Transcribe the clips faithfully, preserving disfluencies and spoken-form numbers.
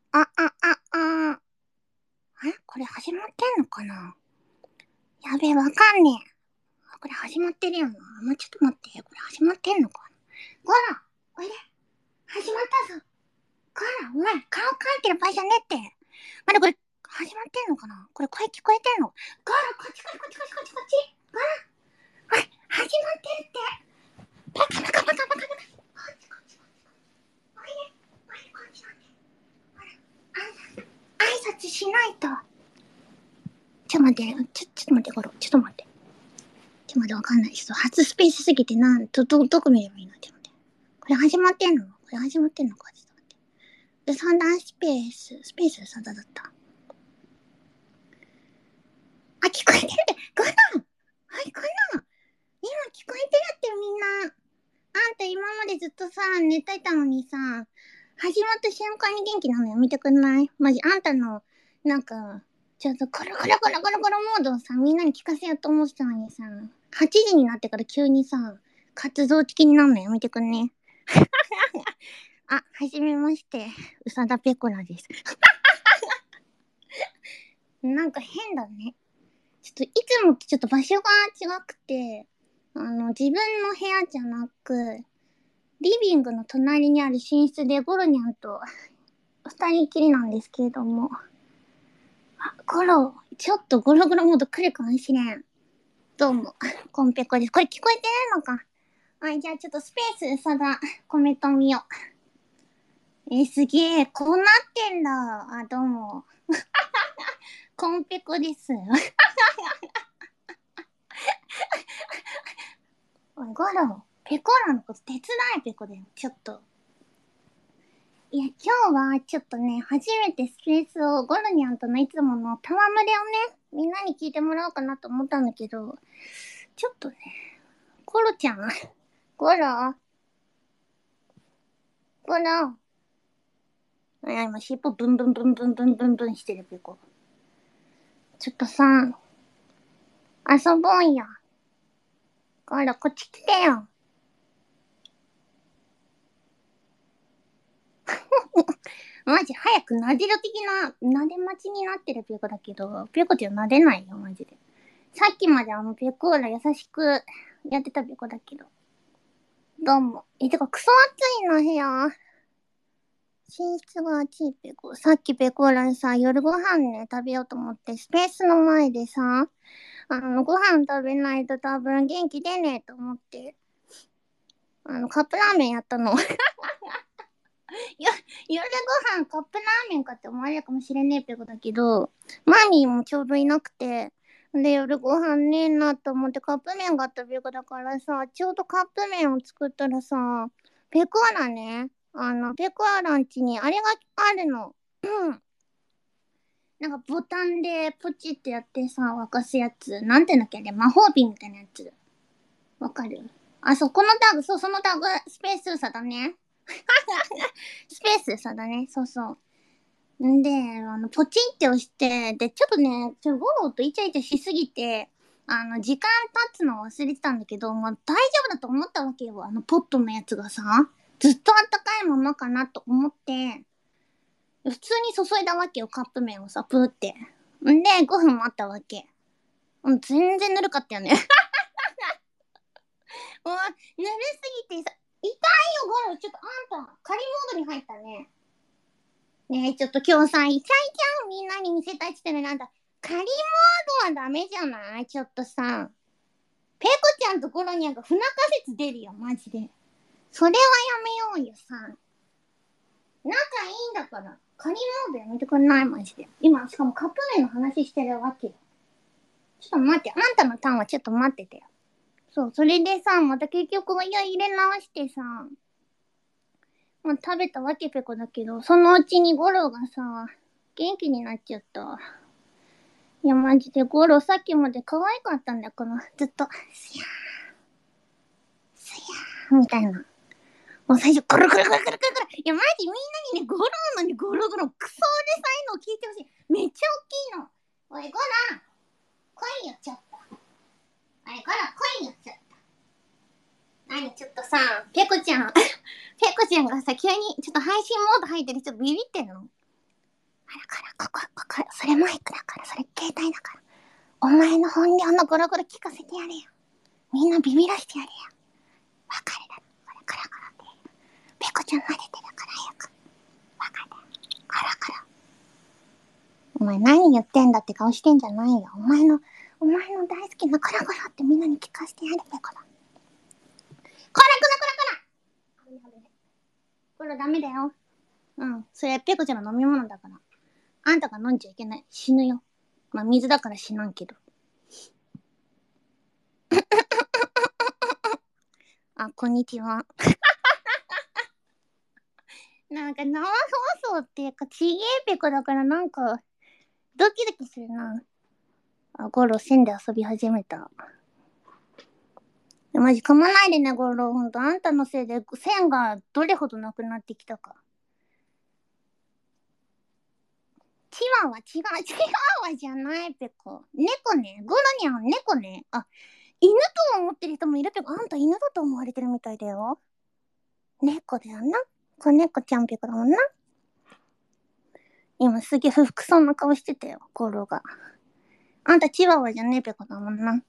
あ、あ、あ、あ、えこれ始まってんのかな。やべえ、わかんねえ。これ始まってるよな。もうちょっと待って。これ始まってんのかな。こら、おいで。始まったぞ。こら、お前、顔描いてる場合じゃねえって。まだこれ、始まってんのかな。これ声聞こえてんの。こら、こっちこっちこっちこっちこっちこっち。こら、おい、始まってるって。バカバカバカバカバカ。こっちこっちこっち。おいで。おいで、こっちこっち。ほら、挨拶しないと。ちょっと待って、ちょ、ちょっと待って、ゴロ。ちょっと待って。ちょっと待って、わかんない。ちょっと初スペースすぎて、なん、ど、ど、どこ見ればいいの。ちょっと待って。これ始まってんのこれ始まってんのかちょっと待って。で、三段スペース、スペース三段だった。あ、聞こえてるって、ゴロはい、ゴロ今聞こえてるってみんな。あんた今までずっとさ、寝てたのにさ、始まった瞬間に元気なのやめてくんないマジ、あんたの、なんか、ちょっとコロコロコロコロコロモードをさ、みんなに聞かせようと思ってたのにさ、はちじになってから急にさ、活動的になるのやめてくんね。あ、はじめまして、うさだぺこらです。なんか変だね。ちょっといつもとちょっと場所が違くて、あの、自分の部屋じゃなく、リビングの隣にある寝室でゴロニャンと二人きりなんですけれども。あ、ゴロ、ちょっとゴロゴロモード来るかもしれん。どうも、コンペコです。これ聞こえてるのか。はい、じゃあちょっとスペース、さだ、コメント見よう。えー、すげえ、こうなってんだ。あ、どうも。コンペコです。おい、ゴロ、ペコラのこと手伝え、ペコで。ちょっと。いや、今日はちょっとね、初めてスペースをゴロニャンとのいつもの戯れをね、みんなに聞いてもらおうかなと思ったんだけど、ちょっとね、ゴロちゃん、ゴロ、ゴロ、いや、今尻尾ブンブンブンブンブンブンブンしてるペコ。ちょっとさ、遊ぼうよ。ゴロ、こっち来てよ。マジ早くなでる的な、なで待ちになってるペコだけど、ペコちゃんなでないよ、マジで。さっきまであのペコーラ優しくやってたペコだけど。どうも。え、てか、クソ暑いな、部屋。寝室が暑いペコ。さっきペコーラにさ、夜ご飯ね、食べようと思って、スペースの前でさ、あの、ご飯食べないと多分元気出ねえと思って、あの、カップラーメンやったの。よ、夜ご飯カップラーメンかって思われるかもしれねえペコだけど、マミーもちょうどいなくて、で、夜ご飯ねえなと思ってカップ麺があったペコだからさ、ちょうどカップ麺を作ったらさ、ペコーラね、あの、ペコーランチにあれがあるの。うん。なんかボタンでポチってやってさ、沸かすやつ。なんていうんだっけあれ、魔法瓶みたいなやつ。わかる。あ、そう、このタグ、そう、そのタグ、スペース差だね。スペース差だね。そうそう。んで、あの、ポチって押して、で、ちょっとね、ちょ、ゴロとイチャイチャしすぎて、あの、時間経つの忘れてたんだけど、まあ、大丈夫だと思ったわけよ。あの、ポットのやつがさ、ずっとあったかいままかなと思って、普通に注いだわけよ、カップ麺をさ、プーって。んで、ごふん待ったわけ。うん、全然ぬるかったよね。もう、ぬるすぎてさ、痛いよ、ゴロ。ちょっとあんた、仮モードに入ったね。ねえ、ちょっと今日さ、イチャイチャをみんなに見せたいって言ってるなんだ。仮モードはダメじゃないちょっとさ。ペコちゃんとゴロニャンが不仲説出るよ、マジで。それはやめようよさ。仲いいんだから。仮モードやめてくんないマジで。今、しかもカップ麺の話してるわけよ。ちょっと待って、あんたのターンはちょっと待っててよ。そう、それでさ、また結局、いや、入れ直してさ、まあ、食べたわけペコだけど、そのうちにゴロがさ、元気になっちゃった。いや、マジでゴロさっきまで可愛かったんだから、ずっと、すやー、すやー、みたいな。もう最初、ゴロゴロゴロゴロゴロゴロ。いや、マジみんなにね、ゴロのにゴロゴロ、クソうるさいのを聞いてほしい。めっちゃ大きいの。おい、ゴロ来いよ、ちょっと。おい、ゴロ来いよ、ちょっと。なに、ちょっとさ、ペコちゃん、ペコちゃんがさ、急にちょっと配信モード入ってる人ビビってんのだから、ここ、ここ、それマイクだから、それ携帯だから。お前の本領のゴロゴロ聞かせてやれよ。みんなビビらしてやれよ。わかるだろ。これ、カラカラって。ペコちゃん慣れてるから早く。わかる。カラカラ。お前何言ってんだって顔してんじゃないよ。お前の、お前の大好きなカラカラってみんなに聞かせてやれ、ペコだ。こらこらこらこらこれダメだよ。うん。それペコちゃんの飲み物だから。あんたが飲んじゃいけない。死ぬよ。まあ水だから死なんけど。あ、こんにちは。なんか生放送っていうかちげえペコだからなんかドキドキするな。あ、ゴロ線で遊び始めた。マジ噛まないでね、ゴロ。ほんとあんたのせいで線がどれほどなくなってきたか。チワワ違う、チワワじゃないペコ。猫ね。ゴロニャン猫ね。あ、犬と思ってる人もいるけど、あんた犬だと思われてるみたいだよ。猫だよな。子猫ちゃんペコだもんな。今すげえ不服そうな顔してたよ、ゴロが。あんたチワワじゃねえペコだもんな。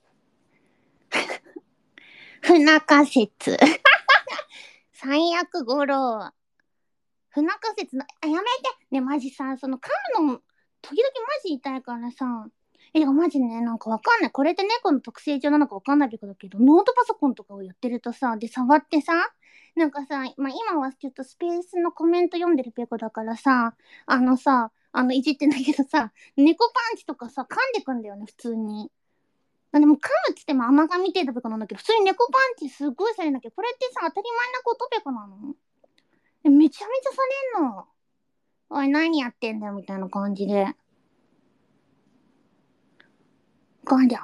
不仲説。最悪ゴロ。不仲説の、あ、やめて。ね、マジさ、その噛むの、時々マジ痛いからさ。え、マジね、なんかわかんない。これって猫の特性上なのかわかんないけど、ノートパソコンとかをやってるとさ、で、触ってさ、なんかさ、まあ、今はちょっとスペースのコメント読んでるペコだからさ、あのさ、あの、いじってんだけどさ、猫パンチとかさ、噛んでくんだよね、普通に。でも噛むっつっても甘噛み程度ペコなんだけど、普通に猫パンチすっごいされるんだけど、これってさ、当たり前なことペコなの？え、めちゃめちゃされんの。おい、何やってんだよ、みたいな感じで。ガリャ。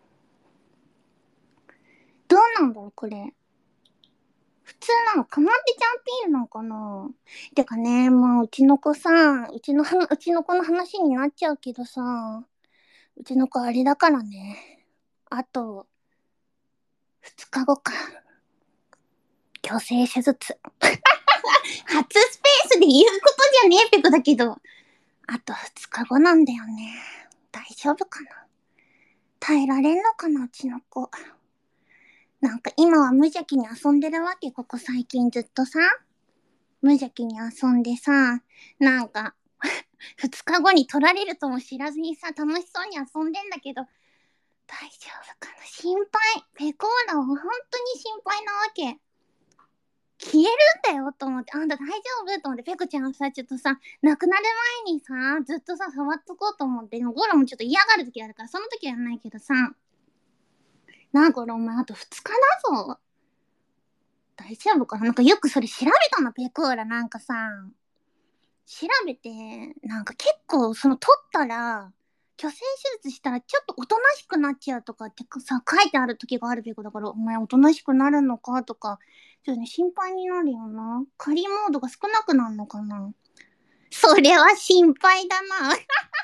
どうなんだろう、これ。普通なのかまってちゃんピールなのかな。てかね、まあ、うちの子さ、うちの、うちの子の話になっちゃうけどさ、うちの子あれだからね。あと、二日後か。虚勢手術。初スペースで言うことじゃねえペコだけど、あと二日後なんだよね。大丈夫かな。耐えられんのかな、うちの子。なんか今は無邪気に遊んでるわけ、ここ最近ずっとさ。無邪気に遊んでさ、なんか、二日後に取られるとも知らずにさ、楽しそうに遊んでんだけど、大丈夫かな、心配。ペコーラは本当に心配なわけ。消えるんだよと思って、あんた大丈夫と思って、ペコちゃんさ、ちょっとさ、亡くなる前にさ、ずっとさ、触っとこうと思って、ゴロもちょっと嫌がる時あるから、その時はやんないけどさ、なあ、ゴロお前あと二日だぞ。大丈夫かな。なんかよくそれ調べたの、ペコーラ。なんかさ、調べて、なんか結構その取ったら、虚勢手術したらちょっとおとなしくなっちゃうとかってさ、書いてある時があるべこだから、お前おとなしくなるのかとか、ちょっとね、心配になるよな。仮モードが少なくなるのかな。それは心配だな。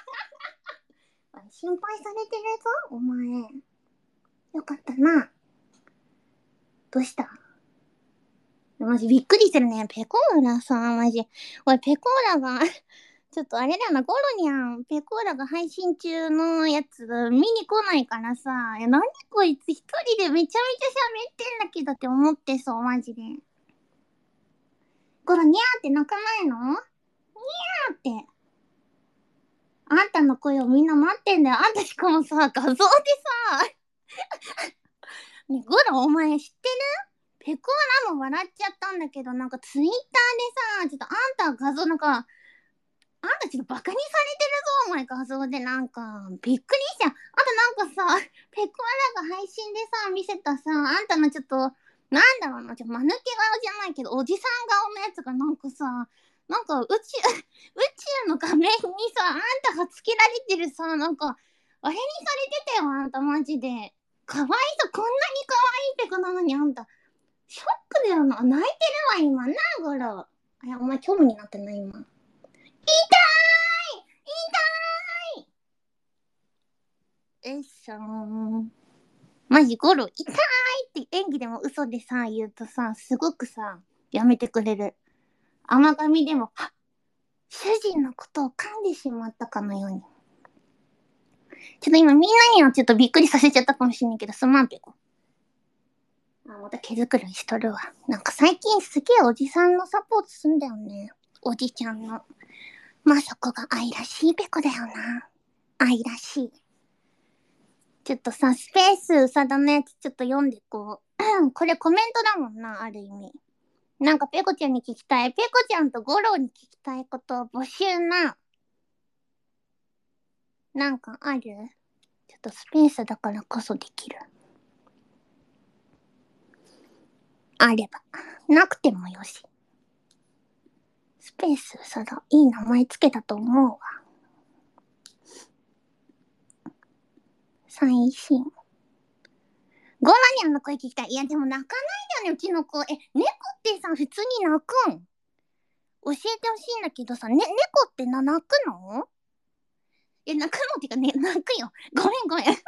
心配されてるぞ、お前。よかったな。どうした？マジびっくりしてるね。ペコーラさ、マジ。おい、ペコーラがちょっとあれだよな、ゴロニャン、ペコーラが配信中のやつ見に来ないからさ、いや、何こいつ一人でめちゃめちゃ喋ってんだけどって思ってそう、マジで。ゴロニャーって泣かないの？ニャーって。あんたの声をみんな待ってんだよ。あんたしかもさ、画像でさ、ね、ゴロお前知ってる？ペコーラも笑っちゃったんだけど、なんかツイッターでさ、ちょっとあんた画像なんか、あんたちょっとバカにされてるぞ、お前画像でなんか。びっくりしちゃう。あとなんかさ、ペコアラが配信でさ、見せたさ、あんたのちょっと、なんだろうな、ちょっと間抜け顔じゃないけど、おじさん顔のやつがなんかさ、なんか宇宙、宇宙の画面にさ、あんたがつけられてるさ、なんか、あれにされてたよ、あんたマジで。かわいそう、こんなにかわいいペコなのにあんた。ショックだよな。泣いてるわ、今。なあ、ゴロ。あや、お前、興味になってない、今。痛い痛いえっしょー。マジゴロ痛いって演技でも嘘でさ、言うとさ、すごくさ、やめてくれる。甘噛みでも、はっ、 主人のことを噛んでしまったかのように。ちょっと今みんなにはちょっとびっくりさせちゃったかもしれないけど、すまんぺこ。あ、また毛づくろいしとるわ。なんか最近すげえおじさんのサポートすんだよね。おじちゃんの。まあそこが愛らしいぺこだよな。愛らしい。ちょっとさ、スペースうさだのやつちょっと読んでこう。これコメントだもんな、ある意味。なんかペコちゃんに聞きたい。ペコちゃんとゴロに聞きたいことを募集な。なんかある？ちょっとスペースだからこそできる。あれば。なくてもよし。スペースうさだ。いい名前つけたと思うわ。最新。ゴロニャンの声聞きたい。いやでも泣かないんだよね、うちの子。え、猫ってさ、普通に泣くん？教えてほしいんだけどさ、ね、猫ってな、泣くの？え、泣くのっていうかね、泣くよ。ごめんごめん。ごめん、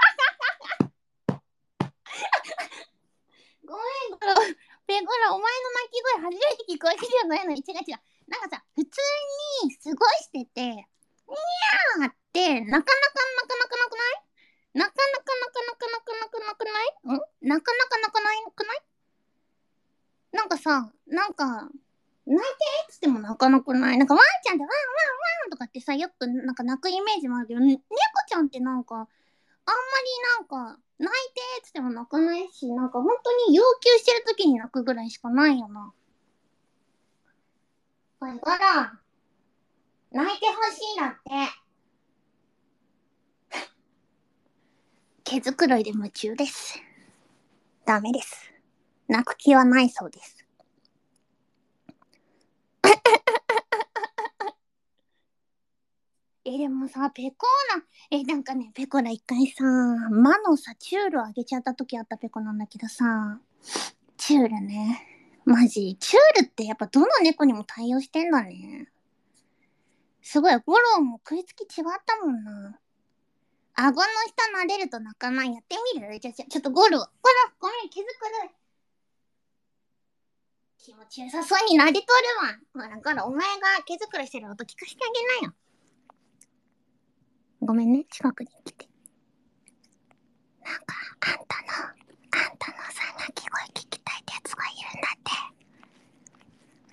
ゴロ。ペゴロ、お前の泣き声初めて聞こえてるよないのに。違う違う。なんかさ、普通に過ごしてて、にゃーって、なかなかなかなかなくない？なかなかなかなかなかなかなくない？んなかなかなかないくない？なんかさ、なんか、泣いてっつっても泣かなくない？なんかワンちゃんってワンワンワンとかってさ、よくなんか泣くイメージもあるけど、ね、猫ちゃんってなんか、あんまりなんか、泣いてっつっても泣かないし、なんか本当に要求してる時に泣くぐらいしかないよな。これから、泣いてほしいだって。毛づくろいで夢中です。ダメです。泣く気はないそうです。え、でもさ、ペコーラ、え、なんかね、ペコラ一回さ、魔のさ、チュールあげちゃった時あったペコなんだけどさ、チュールね。マジ、チュールってやっぱどの猫にも対応してんだね。すごい、ゴロも食いつき違ったもんな。顎の下撫でると泣かない。やってみる？じゃ、じゃ、ちょっとゴロ、ゴロ、ごめん、毛づくろい。気持ちよさそうに撫でとるわ。ほら、ゴロ、お前が毛づくろいしてる音聞かせてあげなよ。ごめんね、近くに来て。なんか、あんたの、あんたのさ、鳴き声聞きたいってやつがいるんだって。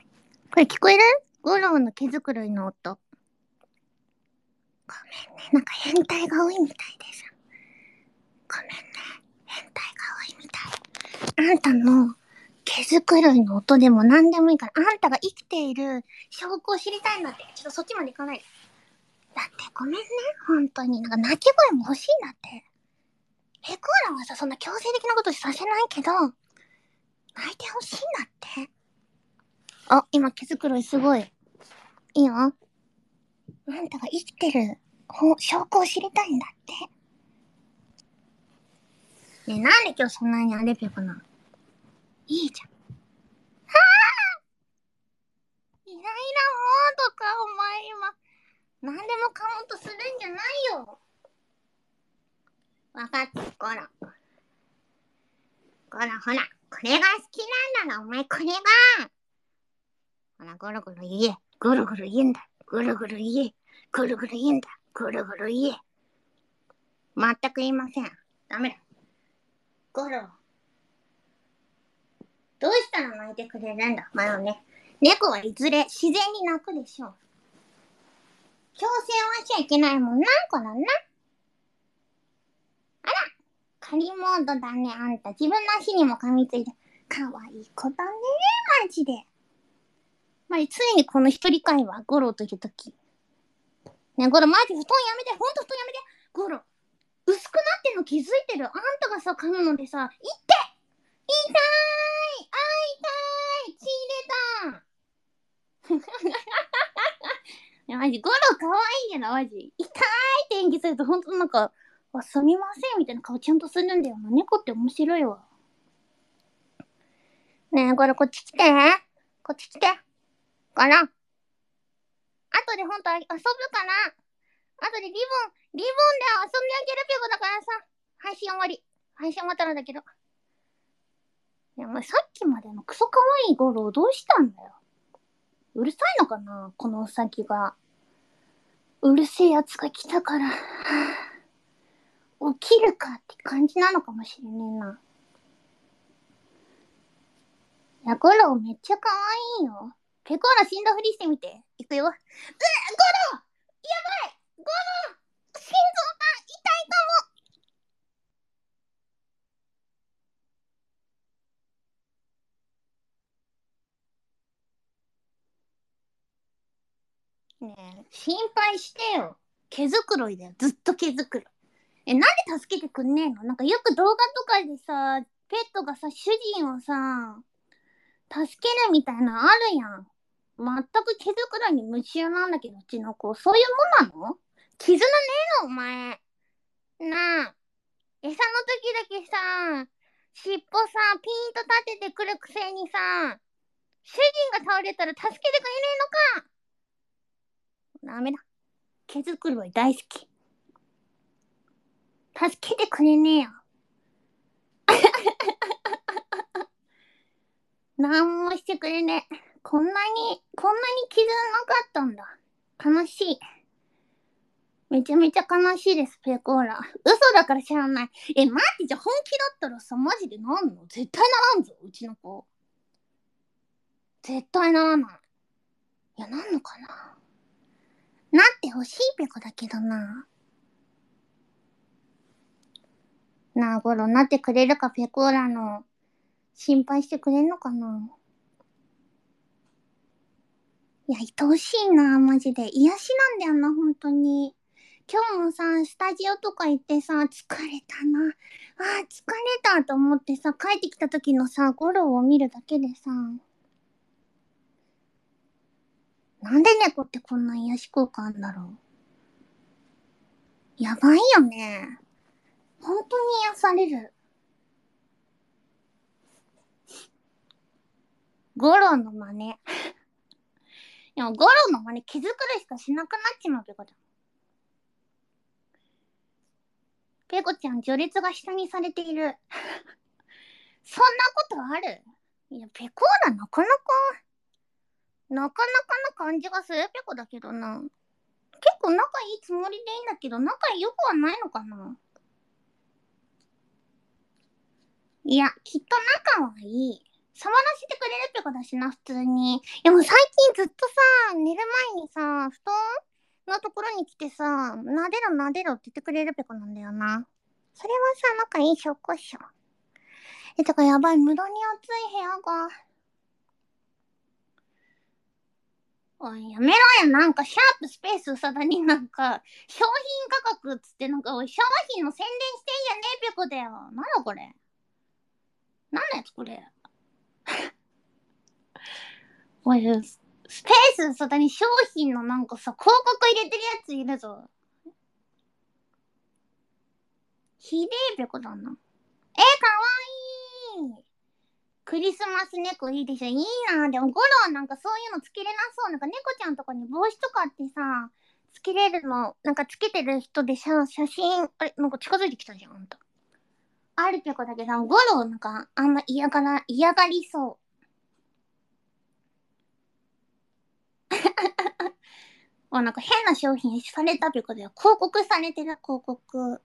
これ聞こえる？ゴロの毛づくろいの音。ごめんね、なんか変態が多いみたいでさ。ごめんね、変態が多いみたい。あんたの毛づくろいの音でも何でもいいから、あんたが生きている証拠を知りたいんだって。ちょっとそっちまで行かない。だってごめんね、本当に。なんか鳴き声も欲しいんだって。ペコーラはさ、そんな強制的なことさせないけど、泣いてほしいんだって。あ、今毛づくろいすごい。いいよ。あんたが生きてる証拠を知りたいんだって。ねえ、なんで今日そんなにあれペコなの？いいじゃん。はぁ、イライラモードか、お前今。なんでも買おうとするんじゃないよ。わかった、ゴロ。ゴロ、ほら、これが好きなんだろ、お前、これが。ほら、ゴロゴロ言え。ゴロゴロ言うんだ。ゴロゴロ言え。ゴロゴロ言うんだ。ゴロゴロ言え。全く言いません。ダメだ。ゴロ。どうしたら泣いてくれるんだ。まあね。猫はいずれ自然に泣くでしょう。強制はしちゃいけないもんな、こらな。あら、仮モードだね、あんた。自分の足にも噛みついて。かわいい子だね、マジで。まあ、ついにこの一人会話、ゴロというとき。ね、ゴロ、マジ布団やめて、ほんと布団やめて。ゴロ、薄くなってんの気づいてる？あんたがさ、噛むのでさ、いって、痛い、あー、痛い、血入れた。いや、マジ、ゴロかわいいやな、マジ。痛いって演技すると、ほんとなんか、あ、すみませんみたいな顔ちゃんとするんだよな。猫って面白いわ。ねえ、ゴロ、こっち来て。こっち来て。ゴロ。後でほんと遊ぶかな？後でリボン、リボンで遊んであげるペコだからさ。配信終わり。配信終わったらだけど。いや、お前さっきまでのクソかわいいゴロどうしたんだよ。 うるさいのかなこのウサギが。うるせえやつが来たから、起きるかって感じなのかもしれねえな。いや、ゴロめっちゃ可愛いよ。ペコーラ死んだふりしてみて。いくよ。うっ、ゴロやばいゴロ心臓が痛いかも。ねえ、心配してよ。毛づくろいだよ。ずっと毛づくろい。え、なんで助けてくんねえの？なんかよく動画とかでさ、ペットがさ、主人をさ、助けるみたいなのあるやん。全く毛づくろいに夢中なんだけど、うちの子。そういうもんなの？絆ねえのお前。なあ。餌の時だけさ、尻尾さ、ピーンと立ててくるくせにさ、主人が倒れたら助けてくれねえのか。ダメだ。毛づくろい大好き。助けてくれねえよ。なんもしてくれねえ。こんなに、こんなに傷なかったんだ。悲しい。めちゃめちゃ悲しいです、ペコーラ。嘘だから知らない。え、待って、じゃあ本気だったらさ、マジでなんの？絶対ならんぞ、うちの子。絶対ならない。いや、なんのかな。なってほしいペコだけどな。なあ、ゴロ、なってくれるか、ペコーラの。心配してくれんのかな。いや、愛おしいな、マジで。癒しなんだよな、本当に。今日もさ、スタジオとか行ってさ、疲れたな。あー、疲れたと思ってさ、帰ってきた時のさ、ゴロを見るだけでさ、なんで猫ってこんな癒し効果あんだろう。やばいよね。本当に癒される。ゴロの真似。でもゴロの真似気づくるしかしなくなっちまうってこと。ペコちゃん、序列が下にされている。そんなことある？いや、ペコーラなかなか、なかなかな感じがするペコだけどな。結構仲いいつもりでいいんだけど、仲良くはないのかな。いや、きっと仲はいい。触らせてくれるペコだしな、普通に。でも最近ずっとさ、寝る前にさ、布団のところに来てさ、撫でろ撫でろって言ってくれるペコなんだよな。それはさ、仲いい証拠っしょ。え、てかやばい、無駄に暑い部屋が。おい、やめろや、なんか、シャープスペースうさだになんか、商品価格っつってなんか、おい、商品の宣伝してんじゃねえペコだよ。なんだこれ。なんのやつこれ。おい、スペースうさだに商品のなんかさ、広告入れてるやついるぞ。ひでえペコだな。えー、かわいい。クリスマス猫いいでしょ。いいな。でも、ゴロはなんかそういうのつけれなそう。なんか猫ちゃんとかに帽子とかってさ、つけれるの、なんかつけてる人でさ、写真、あれ、なんか近づいてきたじゃん、あんた。あるペコだけど、ゴロなんかあんま嫌がら、嫌がりそう。あ、なんか変な商品されたペコだよ。広告されてる、広告。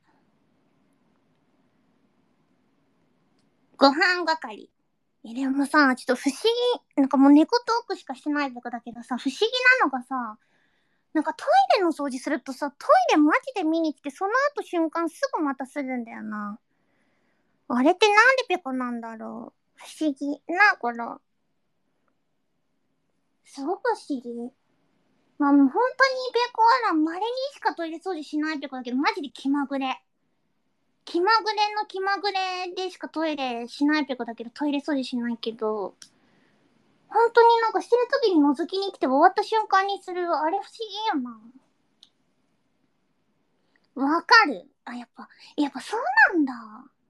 ご飯係。え、でもさ、ちょっと不思議、なんかもう猫トークしかしてないペコだけどさ、不思議なのがさ、なんかトイレの掃除するとさ、トイレマジで見に来て、その後瞬間すぐまたするんだよな。あれってなんでペコなんだろう。不思議な、この。すごく不思議。まあもう本当にペコはな、稀にしかトイレ掃除しないペコだけど、マジで気まぐれ。気まぐれの気まぐれでしかトイレしないペコだけど、トイレ掃除しないけど、本当になんかしてる時に覗きに来て終わった瞬間にする、あれ不思議よな。わかる。あ、やっぱ、やっぱそうなんだ。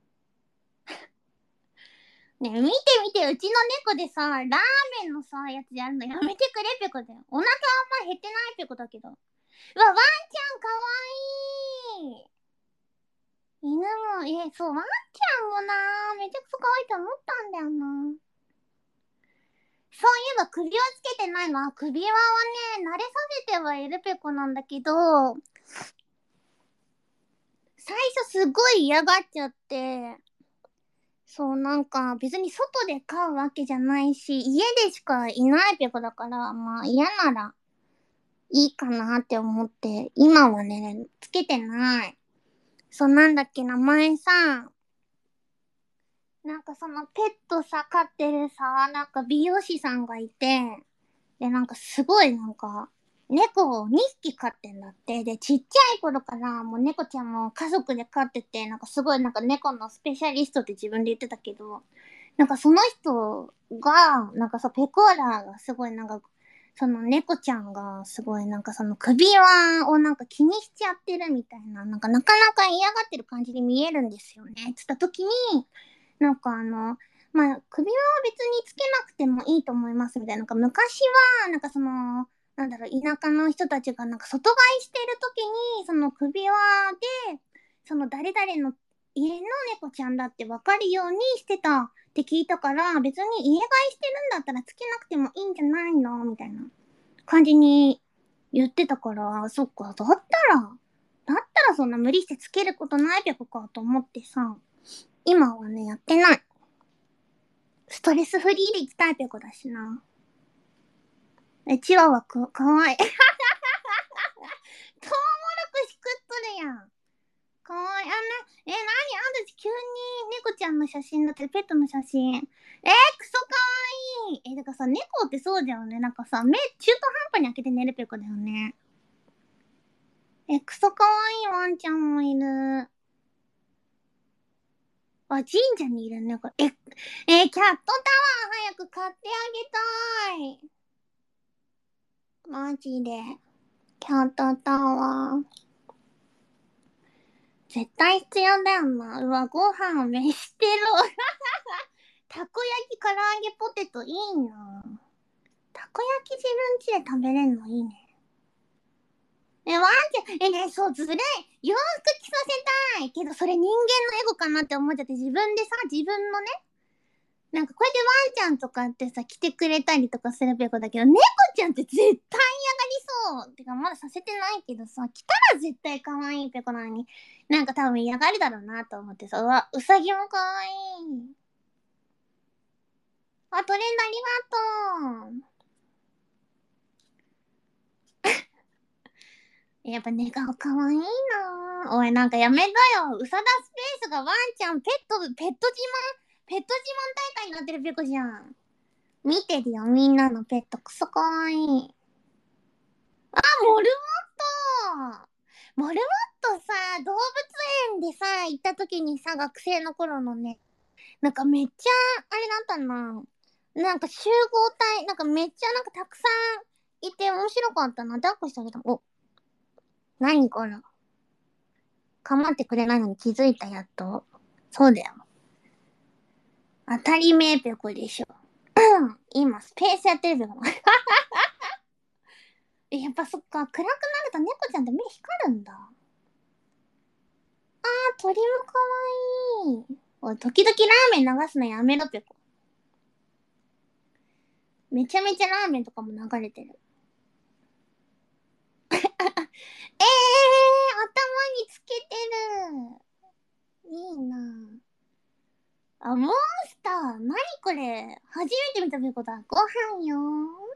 ねえ、見て見て、うちの猫でさ、ラーメンのさ、やつやるのやめてくれペコだよ。お腹あんま減ってないペコだけど。うわ、ワンちゃんかわいい。犬も、え、そう、ワンちゃんもな、めちゃくちゃ可愛いと思ったんだよな。 そういえば首輪つけてないの。首輪はね、慣れさせてはいるペコなんだけど、最初すごい嫌がっちゃって、そう、なんか別に外で飼うわけじゃないし、家でしかいないペコだから、まあ嫌ならいいかなって思って、今はね、つけてない。そう、なんだっけな、前さ、なんかそのペットさ、飼ってるさ、なんか美容師さんがいて、で、なんかすごいなんか、猫をにひき飼ってんだって。で、ちっちゃい頃からもう猫ちゃんも家族で飼ってて、なんかすごいなんか猫のスペシャリストって自分で言ってたけど、なんかその人が、なんかさ、ペコーラーがすごいなんか、その猫ちゃんがすごいなんかその首輪をなんか気にしちゃってるみたいな、なんかなかなか嫌がってる感じに見えるんですよね。つった時に、なんかあの、まあ、首輪は別につけなくてもいいと思いますみたいな。なんか昔は、なんかその、なんだろう、田舎の人たちがなんか外買いしてる時に、その首輪で、その誰々の家の猫ちゃんだって分かるようにしてたって聞いたから、別に家買いしてるんだったらつけなくてもいいんじゃないのみたいな感じに言ってたから、そっか、だったら、だったらそんな無理してつけることないべこかと思ってさ、今はね、やってない。ストレスフリーで行きたいペコだしな。え、チワワく、かわいい。トウモロコシ食っとるやん。かわいい。あんな、え、なにあんた急に猫ちゃんの写真だって、ペットの写真。えー、クソかわいい。え、だからさ、猫ってそうだよね。なんかさ、目中途半端に開けて寝るペコだよね。え、クソかわいいワンちゃんもいる。あ、神社にいるね、これ。え、え、キャットタワー早く買ってあげたい。マジで。キャットタワー。絶対必要だよな。うわ、ご飯飯テロ。たこ焼き、唐揚げ、ポテトいいな。たこ焼き自分家で食べれんのいいね。え、ワンちゃん、え、ね、そう、ずるい。洋服着させたい。けど、それ人間のエゴかなって思っちゃって、自分でさ、自分のね、なんかこうやってワンちゃんとかってさ、着てくれたりとかするペコだけど、猫ちゃんって絶対嫌がりそう。てか、まださせてないけどさ、着たら絶対可愛いペコなのに、なんか多分嫌がるだろうなと思ってさ、うわ、うさぎも可愛い。あ、トレンドありがとう。やっぱ寝顔かわいいなぁ。おい、なんかやめろよ。うさだスペースがワンちゃん、ペット、ペット自慢、ペット自慢大会になってるペコじゃん。見てるよ、みんなのペット。クソかわいい。あ、モルモットモルモットさ、動物園でさ、行った時にさ、学生の頃のね、なんかめっちゃ、あれだったな。なんか集合体、なんかめっちゃなんかたくさんいて面白かったな。抱っこしてあげた。お、何これ。構ってくれないのに気づいた、やっと。そうだよ。当たり前ペコでしょ。今、スペースやってるけど。え、やっぱそっか、暗くなると猫ちゃんって目光るんだ。あー、鳥もかわいい。おい、時々ラーメン流すのやめろ、ペコ。めちゃめちゃラーメンとかも流れてる。えー、頭につけてる。いいなぁ。あ、モンスター。なにこれ。初めて見たペコだ。ご飯よ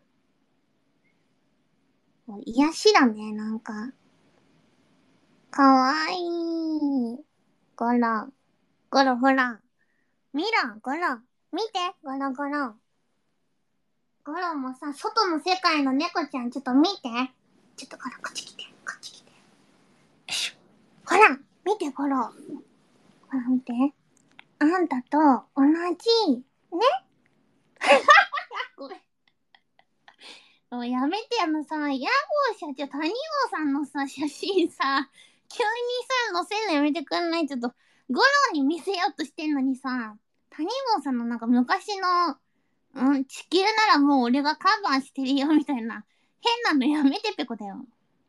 ー。癒しだね、なんか。かわいい。ゴロ。ゴロほら。見ろ、ゴロ。見て、ゴロゴロ。ゴロもさ、外の世界の猫ちゃんちょっと見て。ちょっとゴロ、こっち来て、こっち来て。よいしょ。ほら、見て、ゴロ。ほら、見て。あんたと同じ、ね。ごめん。もうやめて、あのさ、屋号社長、谷号さんのさ、写真さ、急にさ、載せるのやめてくんない？ちょっと、ゴロに見せようとしてんのにさ、谷号さんのなんか昔の、うん、地球ならもう俺がカバーしてるよみたいな、変なのやめてペコだよ。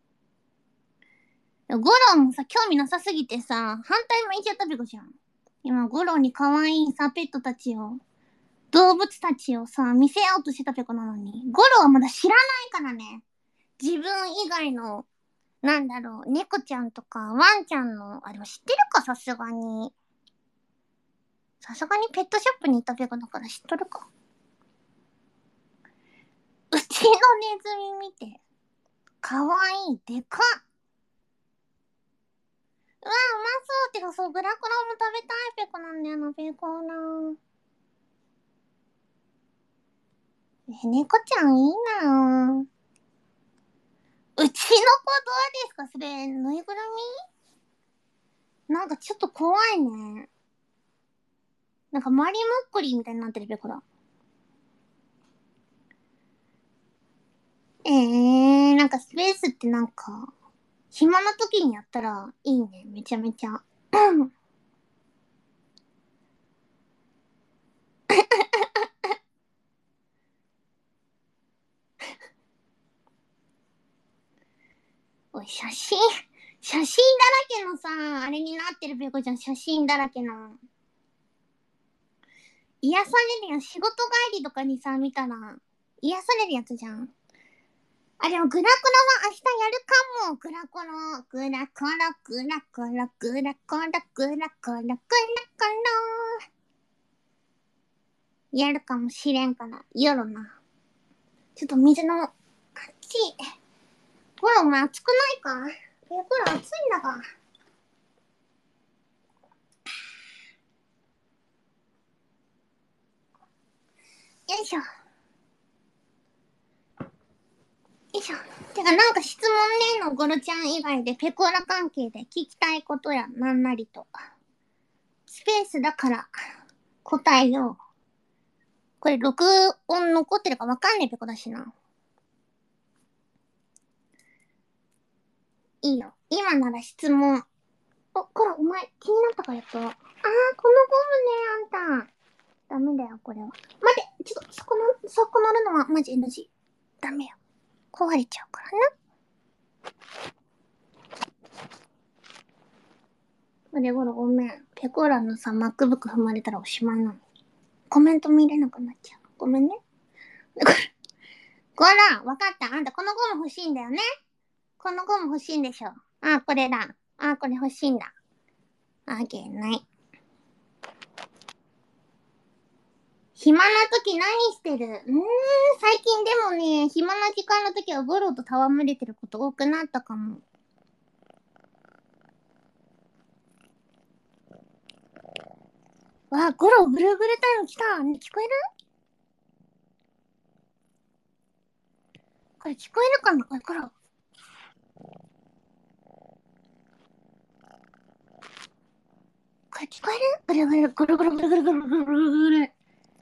ゴロもさ、興味なさすぎてさ、反対向いちゃったペコじゃん。今、ゴロに可愛いさ、ペットたちを動物たちをさ、見せようとしてたペコなのに、ゴロはまだ知らないからね。自分以外の、なんだろう、猫ちゃんとかワンちゃんの、あれは知ってるか、さすがに。さすがにペットショップに行ったペコだから知っとるか。うちのネズミ見て。かわいい、でかっ。うわ、うまそう。てか、そう、グラコロも食べたいペコなんだよな、ペコな。え、猫ちゃんいいな。うちの子どうですかそれ、ぬいぐるみなんかちょっと怖いね。なんかマリモッコリーみたいになってるペコだ。えー、なんかスペースってなんか、暇な時にやったらいいね。めちゃめちゃ。おい、写真、写真だらけのさ、あれになってるペコちゃん、写真だらけの。癒されるやん。仕事帰りとかにさ、見たら、癒されるやつじゃん。あ、でもグラコロは明日やるかも。グラコロ、グラコロ、グラコロ、グラコロ、グラコロ、グラコロ。やるかもしれんから、夜な。ちょっと水の、あっち。ほら、お前暑くないかえ、ほら、暑いんだが。よいしょ。よいしょ。てか、なんか質問ねえの、ゴロちゃん以外で、ペコラ関係で聞きたいことや、なんなりと。スペースだから、答えよう。これ、録音残ってるかわかんねえペコだしな。いいよ。今なら質問。お、こら、お前、気になったかやっと。あー、このゴムね、あんた。ダメだよ、これは。待って、ちょっと、そこの、そこ乗るのはマジ エヌジー。ダメよ。壊れちゃうからな。これごろごめん。ペコラのさ、MacBook 踏まれたらおしまいなの。コメント見れなくなっちゃう。ごめんね。こら、わかった。あんたこのゴム欲しいんだよね。このゴム欲しいんでしょ。あ、これだ。あ、これ欲しいんだ。あげない。暇な時何してるうーん、最近でもね、暇な時間の時はゴロと戯れてること多くなったかも。わ、ゴロぐるぐるタイム来た。ね、聞こえるこれ聞こえるかなこれ、ゴロ。これ聞こえるぐるぐる、ぐるぐるぐるぐるぐるぐるぐるぐる。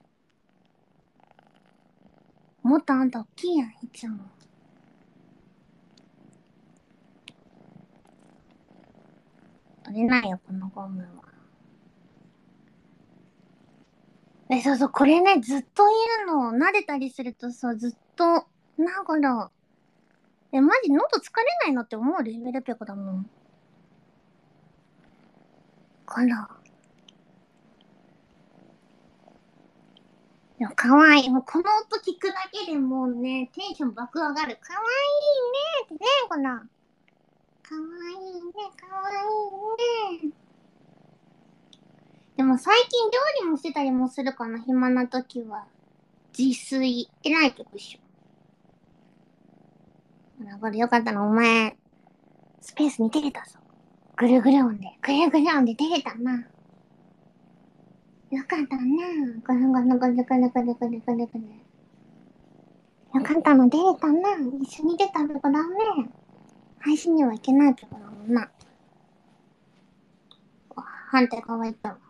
もっとあんた大きいやん、いつも。取れないよ、このゴムは。え、そうそう、これね、ずっと言うの。撫でたりするとさ、ずっと、なんかだ。え、マジ喉疲れないのって思うレベルペコだもん。かな。でもかわいい。もうこの音聞くだけでもうね、テンション爆上がる。かわいいねってね、こな。かわいいね、かわいいね。でも最近料理もしてたりもするかな、暇な時は。自炊。えらい曲っしょ。ほら、これよかったの、お前。スペースに出れたぞ。ぐるぐる音で、ぐるぐる音で出れたな。よかったな。ぐるぐるぐるぐるぐるぐるぐるぐる。よかったの出れたな。一緒に出たとこだね。配信には行けないとこだもんな。反対側行ったわ。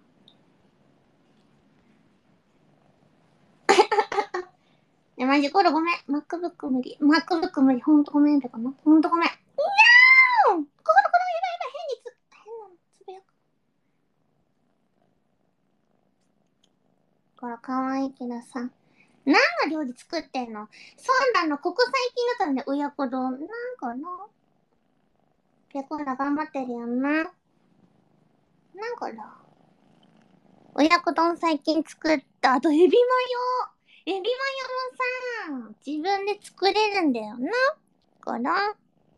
え、マジ、これごめん。MacBook 無理。MacBook 無理。ほんとごめんってかな。ほんとごめん。いやーんこれこれやばいやばい。変につ、変なのつぶやく。これかわいいけどさ。何の料理作ってんのそうなの、ここ最近だったらね、親子丼。なんかな。ペコラ頑張ってるよな。なんかな。 親子丼最近作った。あと、エビマヨ。エビマヨもさ、自分で作れるんだよな。から、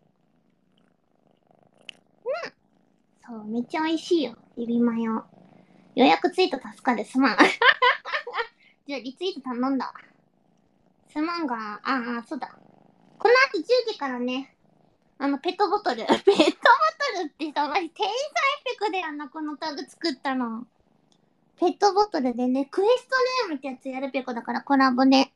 そう、めっちゃ美味しいよ。エビマヨ。予約ツイート助かる。すまん。じゃあ、リツイート頼んだわ。すまんが、ああ、そうだ。この後じゅうじからね、あの、ペットボトル。ペットボトルってさ、マジ天才ペコだよな、このタグ作ったの。ペットボトルでね、クエストネームってやつやるペコだからコラボで。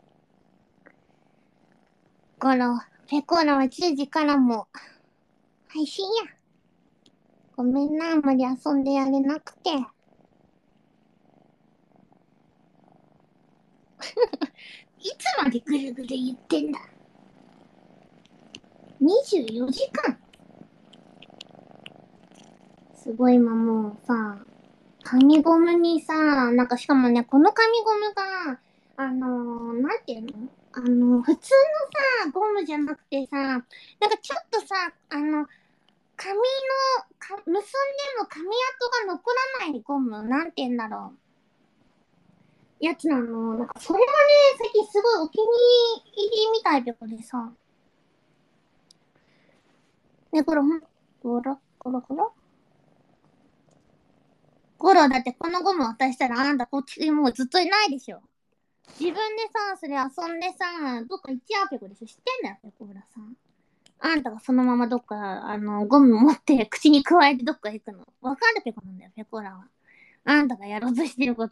この、ペコーラはじゅうじからも配信や。ごめんな、あんまり遊んでやれなくて。いつまでぐるぐる言ってんだ。にじゅうよじかん。すごい今もうさ、紙ゴムにさ、なんかしかもね、この紙ゴムが、あのー、なんていうのあのー、普通のさ、ゴムじゃなくてさ、なんかちょっとさ、あの、紙の、か結んでも紙跡が残らないゴム、なんて言うんだろう。やつなの。なんかそれがね、最近すごいお気に入りみたいでこれさ。ね、これほん、ゴロ、ゴロゴロゴロだってこのゴム渡したらあんたこっちもうずっといないでしょ。自分でさ、それ遊んでさ、どっか行っちゃうペコでしょ。知ってんだよ、ペコーラさん。あんたがそのままどっか、あの、ゴム持って口に加えてどっか行くの。わかるペコなんだよ、ペコーラは。あんたがやろうとしてること。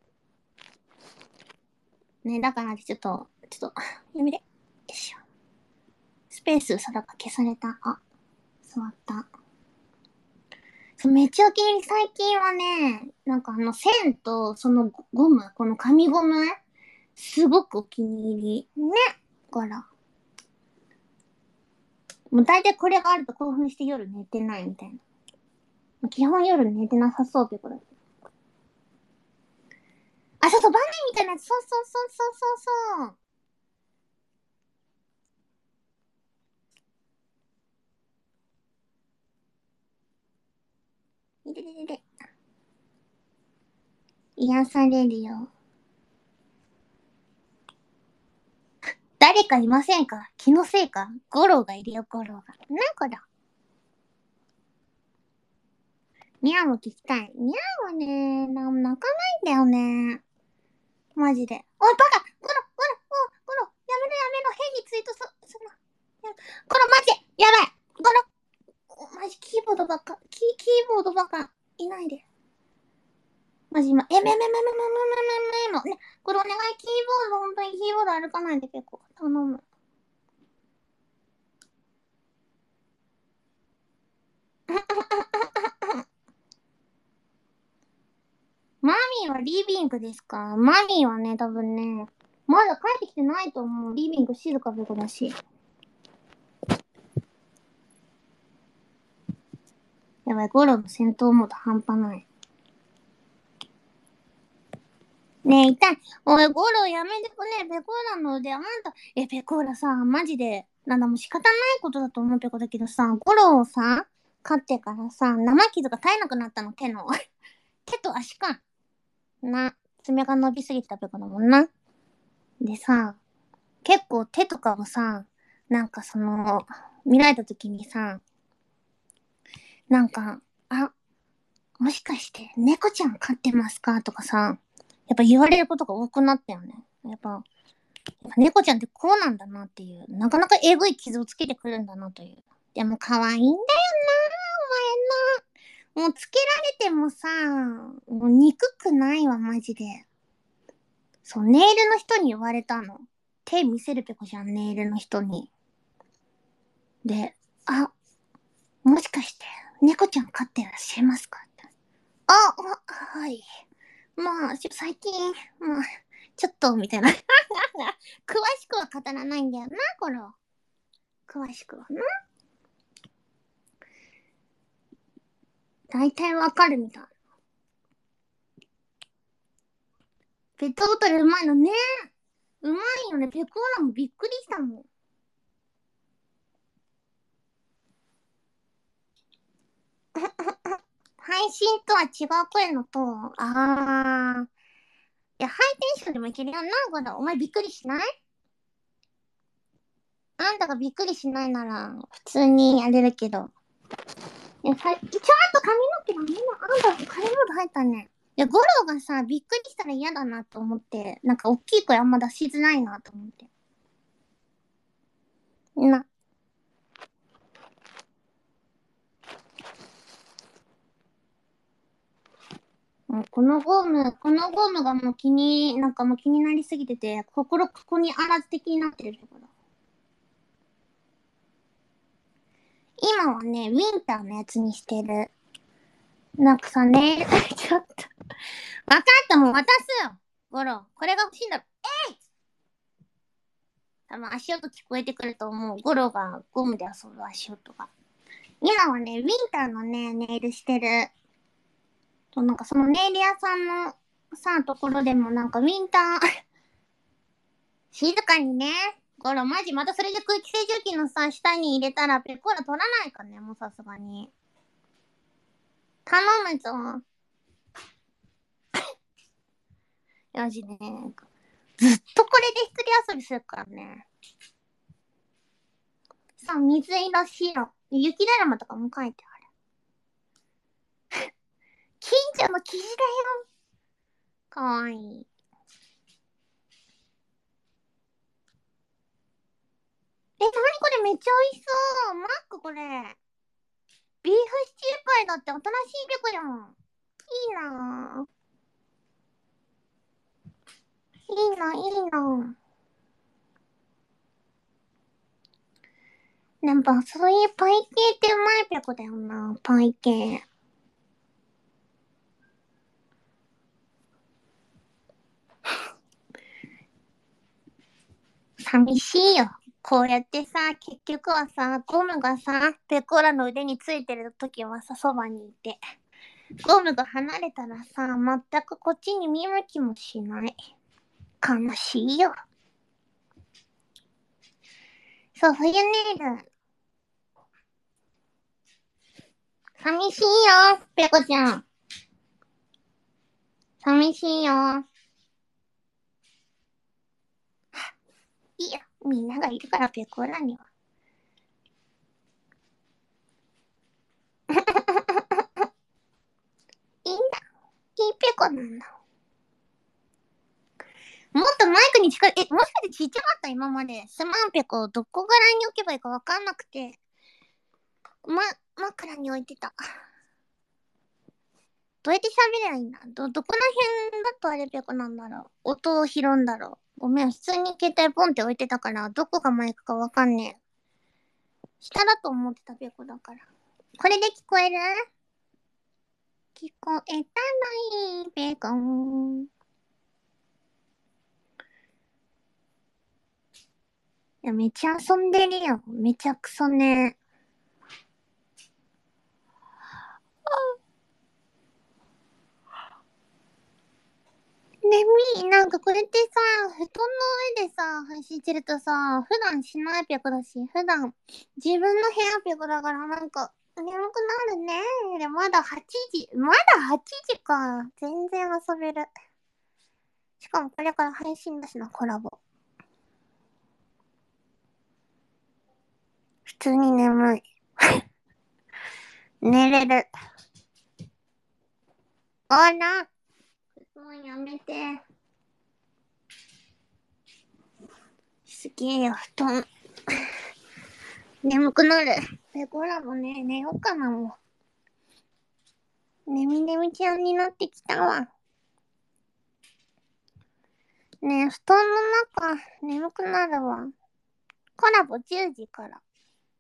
ね、だからちょっと、ちょっと、やめて。よいしょ。スペース定か消された。あ、座った。そう、めっちゃお気に入り。最近はね、なんかあの線とそのゴム、この紙ゴム、すごくお気に入り。ね。から。もう大体これがあると興奮して夜寝てないみたいな。基本夜寝てなさそうってことだ。あ、そうそう、バネみたいなやつ。そうそうそうそうそうそう。いてててて。癒されるよ。誰かいませんか？気のせいか？ゴローがいるよ、ゴローが。な、これ。ニャーも聞きたい。ニャーはね、なん泣かないんだよね。マジで。おい、バカゴロ、ゴロ、おゴロ、やめろやめろ。変にツイートす、するな。ゴロ、マジでやばいゴロ、マジキーボードばっか、キー、キーボードばっかいないで。マジ今、えめめめめめめめめめの。ね、これお願い、キーボード、本当にキーボード歩かないで結構。頼む。マミーはリビングですか？マミーはね、多分ね、まだ帰ってきてないと思う。リビング静かどこだし。やばい、ゴロの戦闘モード半端ない。ねえ、痛い。おい、ゴロやめてくね。ペコーラの腕、あんた、え、ペコーラさ、マジで、なんだ、もう仕方ないことだと思うペコだけどさ、ゴロをさ、飼ってからさ、生傷が絶えなくなったの、手の。手と足か。な、爪が伸びすぎてたペコだもんな。でさ、結構手とかをさ、なんかその、見られた時にさ、なんか、あ、もしかして猫ちゃん飼ってますかとかさ、やっぱ言われることが多くなったよね。やっぱ、猫ちゃんってこうなんだなっていう、なかなかえぐい傷をつけてくるんだなという。でも可愛いんだよな、お前な。もうつけられてもさ、もう憎くないわ、マジで。そう、ネイルの人に言われたの。手見せるぺこじゃん、ネイルの人に。で、あ、もしかして、猫ちゃん飼ってらっしゃいますかって。あ、あ、はい。まあ、ちょ最近、まあ、ちょっと、みたいな。詳しくは語らないんだよな、これは。詳しくはな。大体わかるみたい。ペットボトルうまいのね。うまいよね。ペコーラもびっくりしたもん。 配信とは違う声のと、あー、いや、ハイテンションでもいけるよな、これ。お前びっくりしない？あんたがびっくりしないなら、普通にやれるけど。いや、さ、ちょっと髪の毛がみんな、あんた、カレーモード入ったね。いや、ゴロがさ、びっくりしたら嫌だなと思って、なんか大きい声あんま出しづらいなと思って。な、もうこのゴム、このゴムがもう気に、なんかもう気になりすぎてて、心ここにあらず的になってるところ。今はね、ウィンターのやつにしてる。なんかさ、ね、ちょっと。わかった、もう渡すよ。ゴロ。これが欲しいんだろ。えい！多分足音聞こえてくると思う。ゴロがゴムで遊ぶ足音が。今はね、ウィンターのね、ネイルしてる。と、なんかそのネイル屋さんのさ、ところでもなんかウィンター静かにね。ゴロ、マジまたそれで空気清浄機のさ、下に入れたらペコーラ取らないかね、もうさすがに。頼むぞ。よしね。ずっとこれで一人遊びするからね。さあ、水色白。雪だるまとかも書いてある。近所のキジだよ。かわいい。え、なにこれめっちゃ美味しそう。マックこれ。ビーフシチューパイだって新しいペコじゃん。いいなぁ。いいな、いいな。なんか、そういうパイ系ってうまいペコだよな、パイ系。寂しいよ。こうやってさ、結局はさ、ゴムがさ、ペコラの腕についてる時はさ、そばにいて。ゴムが離れたらさ、全くこっちに見向きもしない。悲しいよ。そう、冬ネイル。寂しいよ、ペコちゃん。寂しいよ。いいよ、みんながいるからペコラには。いいんだ。いいペコなんだ。もっとマイクに近い、え、もしかしてちっちゃかった今まで。スマンペコどこぐらいに置けばいいかわかんなくて。ま、枕に置いてた。どうやって喋ればいいんだど、どこら辺だとあれペコなんだろう。音を拾うんだろう。ごめん、普通に携帯ポンって置いてたから、どこがマイクかわかんねえ。下だと思ってたペコだから。これで聞こえる？聞こえたらいいペコン。いや、めっちゃ遊んでるよ。めちゃくそね。眠い。なんかこれってさ、布団の上でさ、配信してるとさ、普段しないペコだし、普段自分の部屋ペコだからなんか眠くなるね。でまだはちじ、まだはちじか。全然遊べる。しかもこれから配信だしな、コラボ。普通に眠い。寝れる。あら。もうやめて。すげえよ、布団。眠くなる。ペコラボね、寝ようかな、もう。ねみねみちゃんになってきたわ。ねえ、布団の中、眠くなるわ。コラボじゅうじから。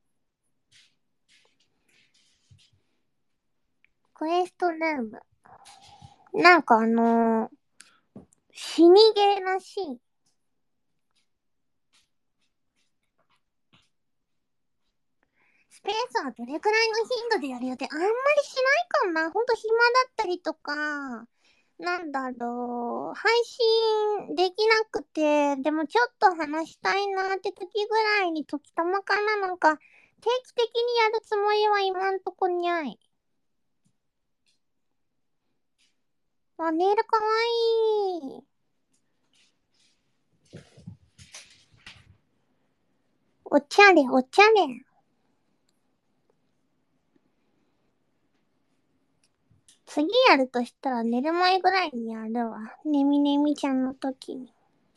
クエストルーム。なんかあのー、死にゲーらしい。スペースはどれくらいの頻度でやる予定？あんまりしないかな。ほんと暇だったりとか、なんだろう、配信できなくて、でもちょっと話したいなって時ぐらいに時たまかな。なんか、定期的にやるつもりは今んとこにゃい。 あ、ネイルかわいい。おちゃれ、おちゃれ。次やるとしたら寝る前ぐらいにやるわ。ねみねみちゃんの時に。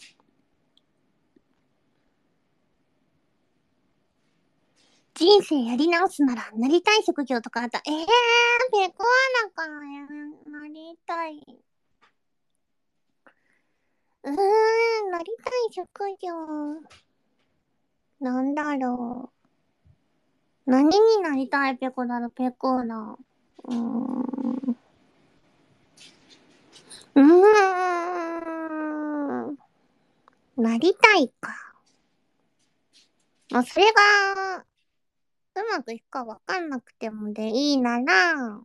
人生やり直すならなりたい職業とかあった。えー、ペコアナかなりたい。うーん、なりたい職業。なんだろう。何になりたいペコだろ、ペコーナ。うーん。うーん。なりたいか。まあ、それが、うまくいくかわかんなくてもでいいなら、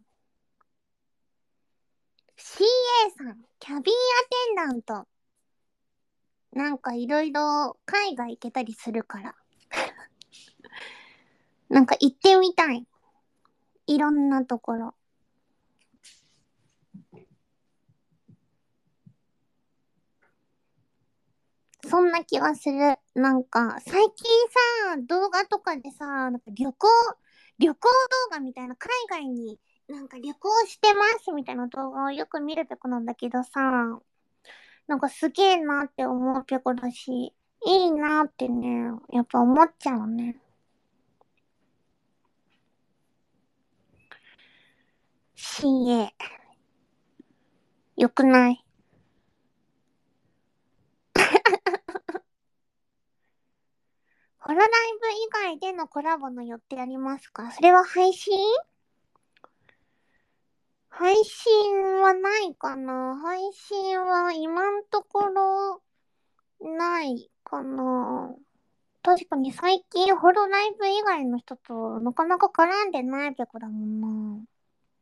シーエー さん、キャビンアテンダント。なんかいろいろ海外行けたりするから。なんか行ってみたい。いろんなところ。そんな気がする。なんか、最近さ、動画とかでさ、なんか旅行、旅行動画みたいな、海外になんか旅行してますみたいな動画をよく見るペコなんだけどさ、なんかすげえなって思うペコだし、いいなってね、やっぱ思っちゃうね。シーエー。よくない？ホロライブ以外でのコラボの予定ありますか？それは配信？配信はないかな？配信は今んところないかな？確かに最近ホロライブ以外の人となかなか絡んでないペコだもんな。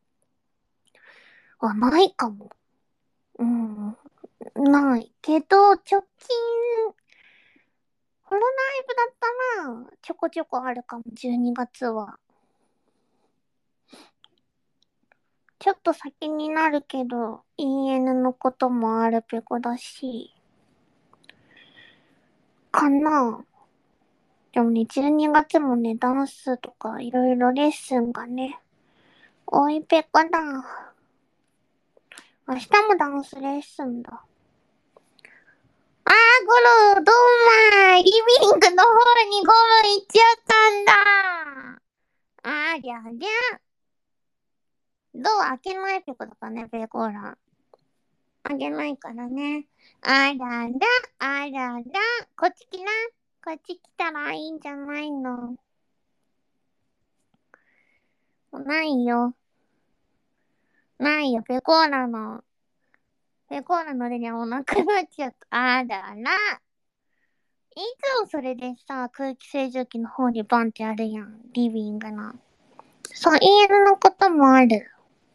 あ、ないかも。うん。ない。けど、直近、ホロライブだったら、ちょこちょこあるかも、じゅうにがつは。ちょっと先になるけど、イーエヌ のこともあるペコだし、かな。でもね、じゅうにがつもね、ダンスとかいろいろレッスンがね、多いペコだ。明日もダンスレッスンだ。あー、ゴロ、どんまい、リビングの方にゴム行っちゃったんだ。ありゃりゃ。ドア開けないペコだからね、ペコーラ。開けないからね。あらら、あらら、こっち来な。こっち来たらいいんじゃないの。ないよ。ないよ、ペコーラの。ペコーラのレニャもなくなっちゃった。あらら。いつもそれでさ、空気清浄機の方にバンってあるやん。リビングの。そう、イーエヌ のこともある。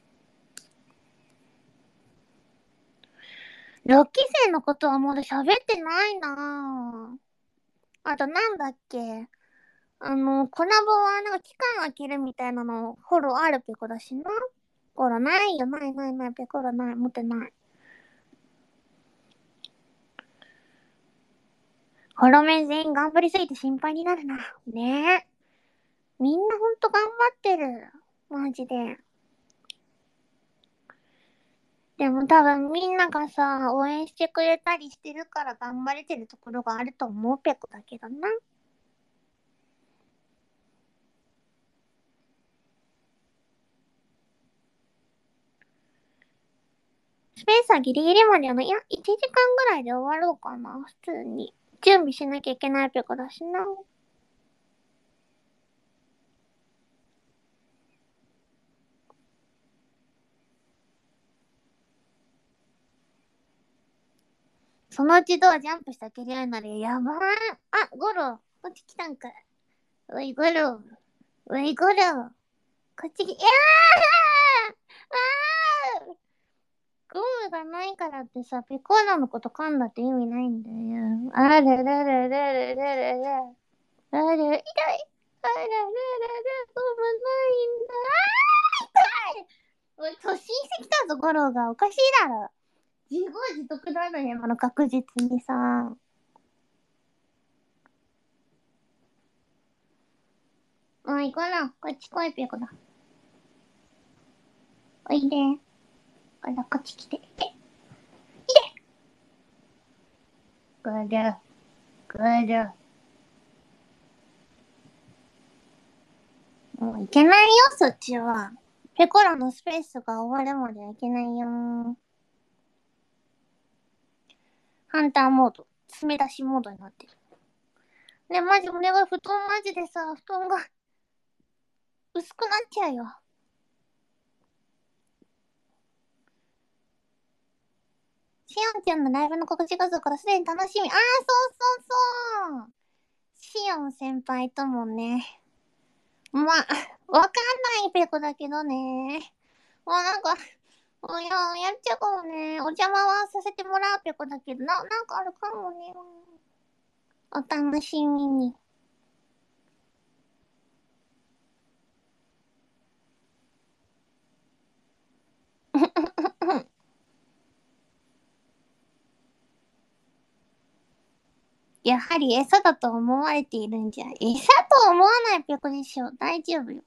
ろっきせいのことはまだ喋ってないなぁ。あとなんだっけ。あの、コラボはなんか期間空けるみたいなのフォローあるペコだしな。ほら、ないよ、ないないない、ペコラない、持ってない。ホロメン全員頑張りすぎて心配になるな。ねえ。みんなほんと頑張ってる。マジで。でも多分みんながさ、応援してくれたりしてるから頑張れてるところがあると思うペコだけどな。スペースはギリギリまでやの。いや、いちじかんぐらいで終わろうかな。普通に。準備しなきゃいけないペコだしな。そのうちドアジャンプして開けるようになるよ。やばー。あ、ゴロ、こっち来たんか。おい、ゴロ。おい、ゴロ。こっち来、いやーあーゴムがないからってさ、ペコーナのこと噛んだって意味ないんだよ。あららららららららら。あら、痛い。あらららら、ゴムないんだ。あー痛い。 おい、突進してきたぞ、五郎が。おかしいだろ。自業自得だろ、今の確実にさ。おい、行こうな。こっち来い、ペコだ。おいで。ほら、こっち来て。いて。いて。ぐる。ぐる。もう行けないよ、そっちは。ペコラのスペースが終わるまではいけないよ。ハンターモード。詰め出しモードになってる。ね、マジ、お願い、布団マジでさ、布団が薄くなっちゃうよ。シオンちゃんのライブの告知画像からすでに楽しみ。あー、そうそうそう。シオン先輩ともね。まあ、わかんないペコだけどね。もうなんか、おや、やっちゃうかもね。お邪魔はさせてもらうペコだけど、な、なんかあるかもね。お楽しみに。やはり餌だと思われているんじゃ。餌と思わないペコでしょ。大丈夫よ。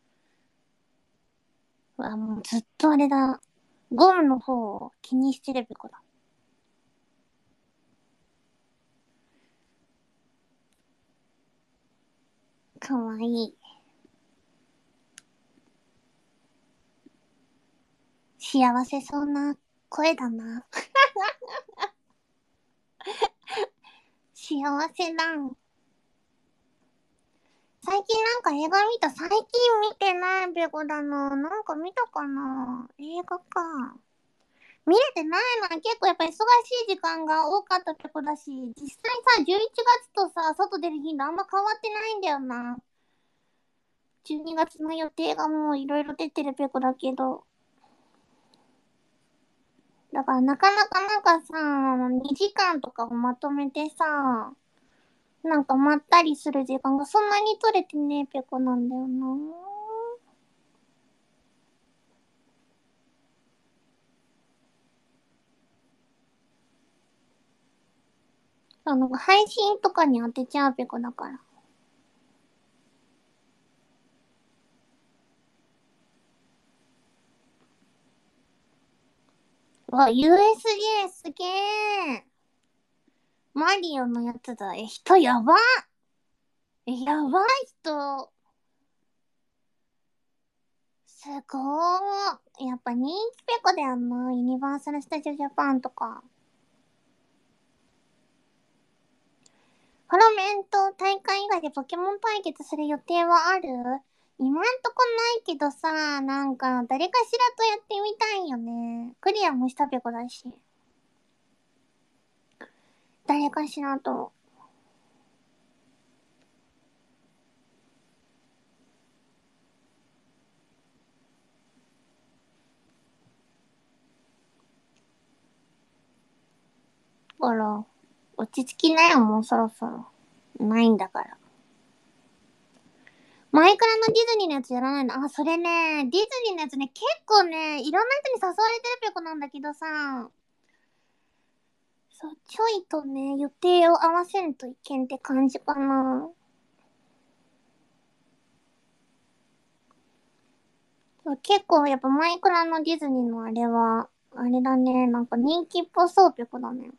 うわ、もうずっとあれだ。ゴムの方を気にしてるペコだ。かわいい。幸せそうな声だな。幸せだ。最近なんか映画見た？最近見てないペコだな。なんか見たかな？映画か。見れてないのは結構やっぱり忙しい時間が多かったペコだし、実際さ、じゅういちがつとさ、外出る頻度あんま変わってないんだよな。じゅうにがつの予定がもういろいろ出てるペコだけど。だからなかなかなんかさ、にじかんとかをまとめてさ、なんかまったりする時間がそんなに取れてねえペコなんだよな。あの、配信とかに当てちゃうペコだから。うわ、ユーエスジェー すげえ。マリオのやつだ。え、人やば。え、やばい人。すごー。やっぱ人気ペコだよな。ユニバーサル・スタジオ・ジャパンとか。ハロメンと大会以外でポケモン対決する予定はある？今んとこないけどさ、なんか誰かしらとやってみたいよね。クリアもしたペコだし。誰かしらと。ほら、落ち着きなよ、もうそろそろ。ないんだから。前からのディズニーのやつやらないの？あ、それね、ディズニーのやつね、結構ね、いろんな人に誘われてるペコなんだけどさ、そう、ちょいとね、予定を合わせんといけんって感じかな。結構やっぱ前からのディズニーのあれは、あれだね、なんか人気っぽそうペコだね。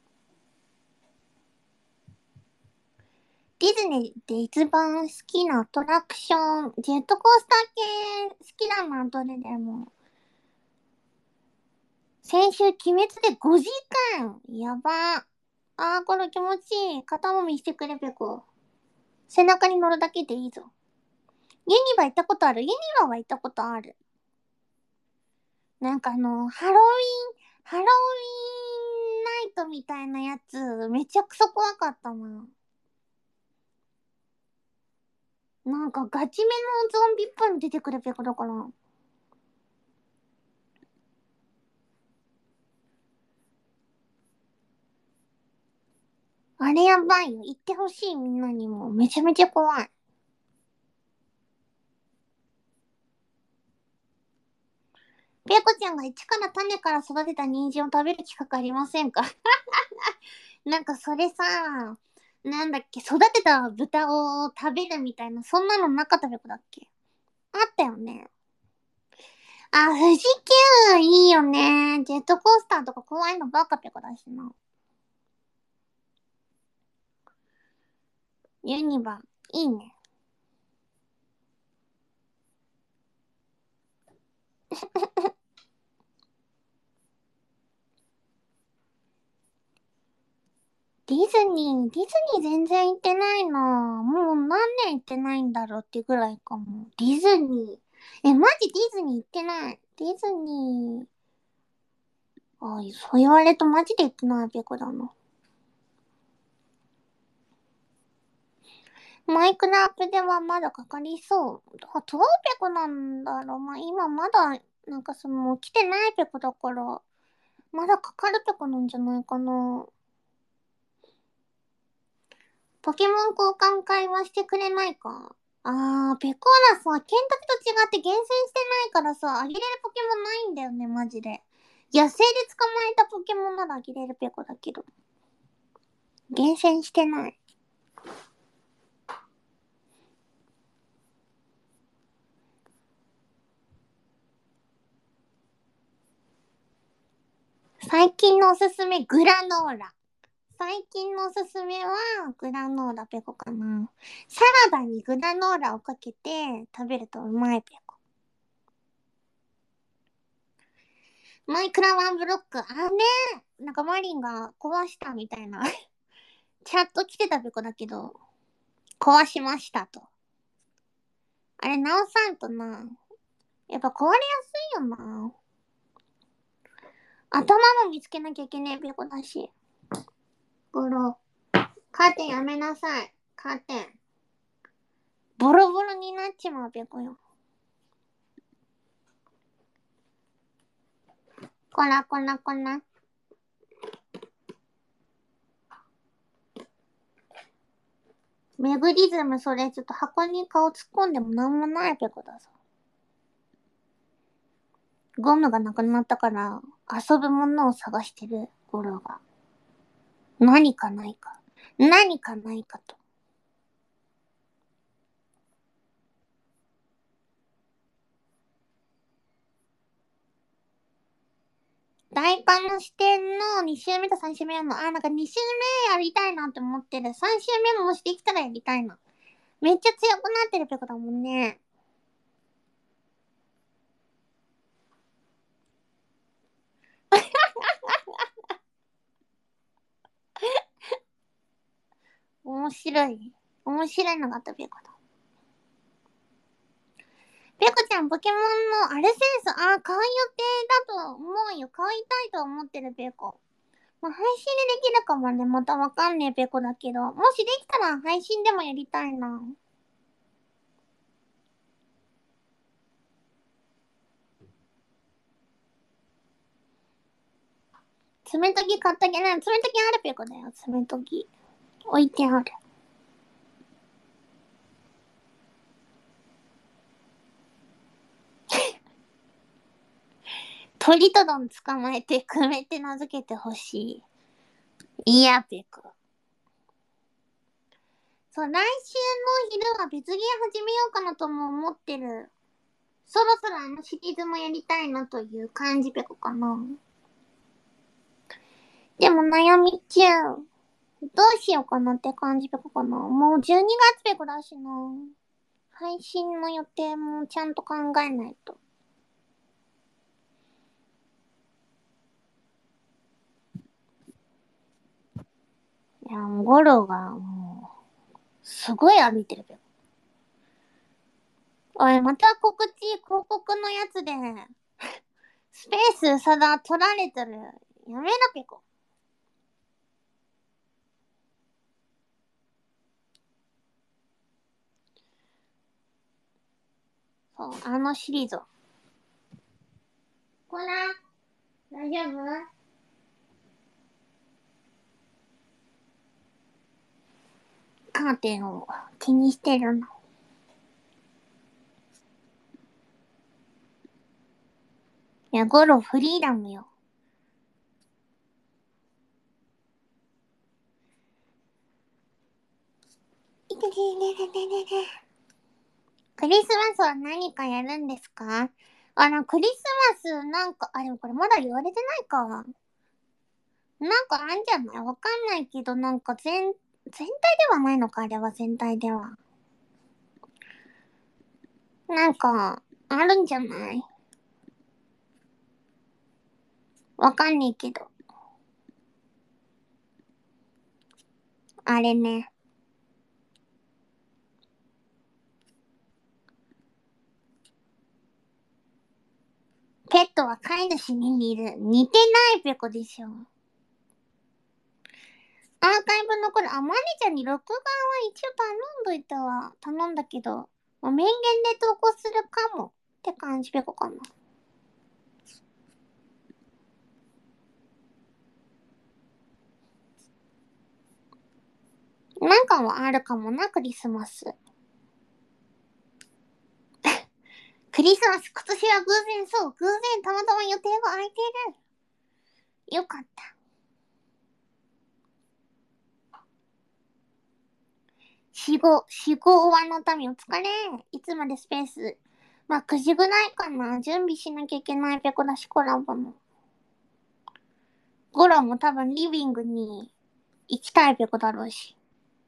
ディズニーで一番好きなアトラクション、ジェットコースター系好きだな、どれでも。先週、鬼滅でごじかん。やば。あー、これ気持ちいい。肩もみしてくれ、ペコ。背中に乗るだけでいいぞ。ユニバ行ったことある？ユニバは行ったことある。なんかあの、ハロウィン、ハロウィンナイトみたいなやつ、めちゃくそ怖かったな。なんかガチめのゾンビっぽいの出てくるペコだから。あれやばいよ。行ってほしいみんなにも。めちゃめちゃ怖い。 ペコちゃんが一から種から育てた人参を食べる企画ありませんか？なんかそれさ、なんだっけ、育てた豚を食べるみたいな、そんなのなかったペコだっけ？あったよね。あ、富士急いいよね。ジェットコースターとか怖いのばっかペコだしな。ユニバ、いいね。ディズニー、ディズニー全然行ってないな。もう何年行ってないんだろうってぐらいかも。ディズニー。え、マジディズニー行ってない。ディズニー。あ、そう言われるとマジで行ってないペコだな。マイクラップではまだかかりそう。あ、トーペコなんだろう。まあ、今まだ、なんかその、来てないペコだから、まだかかるペコなんじゃないかな。ポケモン交換会話してくれないか？あー、ペコラさ、ケンタキと違って厳選してないからさ、あげれるポケモンないんだよね、マジで。野生で捕まえたポケモンならあげれるペコだけど。厳選してない。最近のおすすめ、グラノーラ。最近のおすすめは、グラノーラペコかな。サラダにグラノーラをかけて食べるとうまいペコ。マイクラワンブロック、あね、なんかマリンが壊したみたいな。チャット来てたペコだけど、壊しましたと。あれ直さんとな。やっぱ壊れやすいよな。頭も見つけなきゃいけねえペコだし。ゴロ。カーテンやめなさい。カーテン。ボロボロになっちまうペコよ。こらこらこら。メグリズムそれちょっと箱に顔突っ込んでもなんもないペコだぞ。ゴムがなくなったから遊ぶものを探してるゴロが。何かないか。何かないかと。大寒の視点のに週目とさん週目やるの。あ、なんかに週目やりたいなって思ってる。さん週目ももしできたらやりたいな。めっちゃ強くなってるペコだもんね。面白い。面白いのがあったペコだ。ペコちゃん、ポケモンのアルセンス、あ、買う予定だと思うよ。買いたいと思ってるペコ。まあ、配信でできるかもね。またわかんねえペコだけど。もしできたら配信でもやりたいな。爪研ぎ買ったけど、爪研ぎあるペコだよ。爪研ぎ。置いてある。鳥とどん捕まえて、くめって名付けてほしい。いや、ペコ。そう、来週の昼は別ゲー始めようかなとも思ってる。そろそろあのシリーズもやりたいなという感じペコかな。でも悩み中。どうしようかなって感じペコかな。もうじゅうにがつペコだしな。配信の予定もちゃんと考えないと。いや、もうゴロがもう、すごい歩いてるペコ。おい、また告知、広告のやつで、スペースさだ取られてる。やめろペコ。そう、あのシリーズ。こら、大丈夫？カーテンを気にしてるの。いや、ゴロフリーダムよ。いててててててて。クリスマスは何かやるんですか？あの、クリスマスなんか、あ、でもこれまだ言われてないか。なんかあんじゃない？わかんないけど、なんか全、全体ではないのか、あれは全体では。なんか、あるんじゃない？わかんないけど。あれね。ペットは飼い主に似る。似てないペコでしょ。アーカイブ残る。あ、マリちゃんに録画は一応頼んどいたわ。頼んだけど、もう面言で投稿するかも。って感じペコかな。なんかはあるかもな、クリスマス。クリスマス今年は偶然、そう、偶然たまたま予定が空いてる。よかった。死後、死後終わの民お疲れ。いつまでスペース。まあ、くじぐらいかな。準備しなきゃいけないペコだしコラボの。ゴロも多分リビングに行きたいペコだろうし。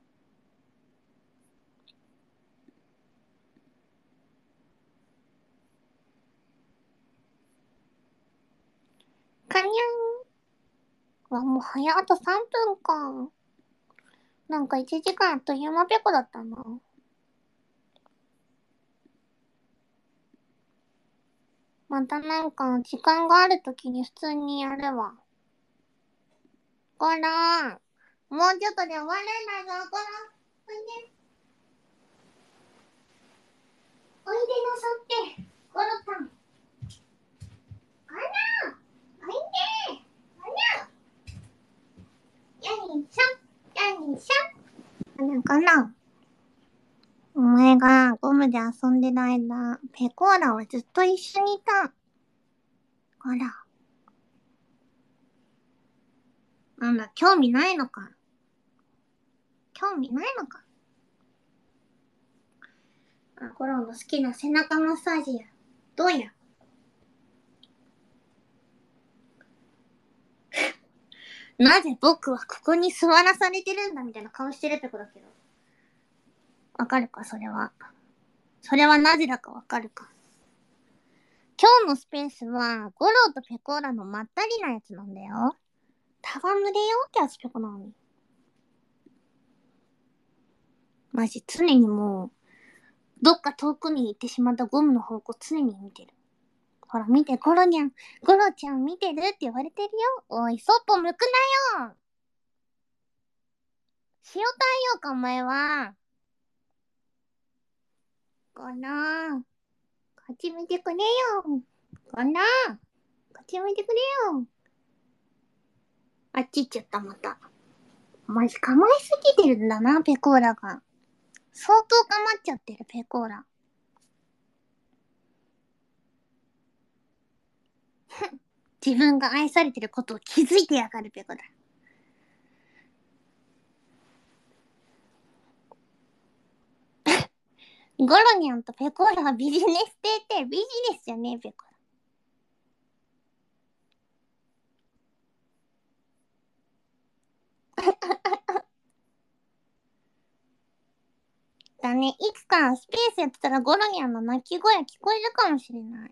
かにゃん。わ、もう早あとさんぷんか。なんかいちじかんあっという間ペコだったな。またなんか時間があるときに普通にやるわ。ゴロー。もうちょっとで終わるんだぞ、ゴロ。おいで。おいでなさって。ゴロさん。ゴロ。おいで。ゴロ。よいしょ。よいしょ。なんかな。お前がゴムで遊んでる間、ペコーラはずっと一緒にいた。ほら。なんだ、興味ないのか。興味ないのか。あ、ゴロの好きな背中マッサージや。どうや。なぜ僕はここに座らされてるんだみたいな顔してるペコだけど。わかるか、それは。それはなぜだかわかるか。今日のスペースは、ゴロとペコーラのまったりなやつなんだよ。戯れよってやつペコなのに。マジ、常にもう、どっか遠くに行ってしまったゴムの方向常に見てる。ほら、見て、ゴロニャン。ゴロちゃん見てるって言われてるよ。おい、そっぽ向くなよ。塩対応か、お前は。ゴロー。こっち見てくれよ。ゴロー。こっち見てくれよ。あっち行っちゃった、また。マジ構いすぎてるんだな、ペコーラが。相当構っちゃってる、ペコーラ。自分が愛されてることを気づいてやがるペコだ。ゴロニャンとペコーラはビジネスって言ってビジネスじゃねえ、ペコラ。だね、いつかスペースやってたらゴロニャンの鳴き声聞こえるかもしれない。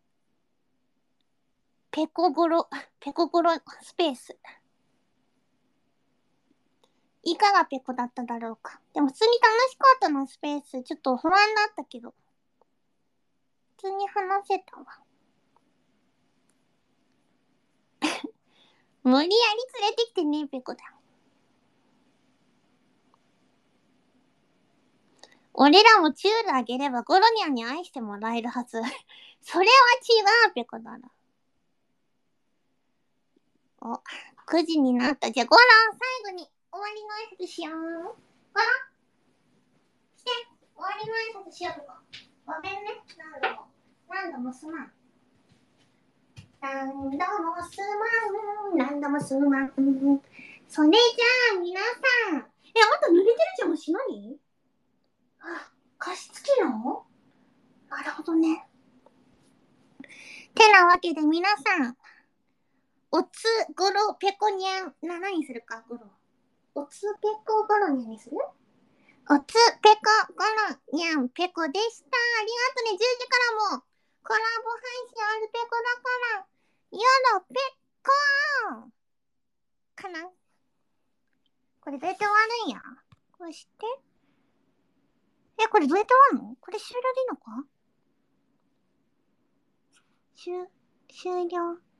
ペコゴロ、ペコゴロスペース。いかがペコだっただろうか。でも普通に楽しかったな、スペース。ちょっと不安だったけど。普通に話せたわ。無理やり連れてきてね、ペコだ。俺らもチュールあげればゴロニャンに愛してもらえるはず。それは違う、ペコだな。お、くじになった。じゃあ、ゴロン、最後に終わりの挨拶しよう。ゴロン、して、終わりの挨拶しようとか。ごめんね、何度も。何度もすまん。 何度もすまん、何度もすまん。それじゃあ皆さん。え、あんた濡れてるじゃん、もし何？あ、加湿器能？なるほどね。てなわけで皆さん、おつごろぺこにゃん、な、何にするか、ごろ。おつぺこごろにゃんにする？おつぺこごろにゃんぺこでした。ありがとね。じゅうじからもコラボ配信あるぺこだから。よろぺこーかな。これどうやって終わるんや。こうして。え、これどうやって終わるの？これ終了でいいのか？終、終了。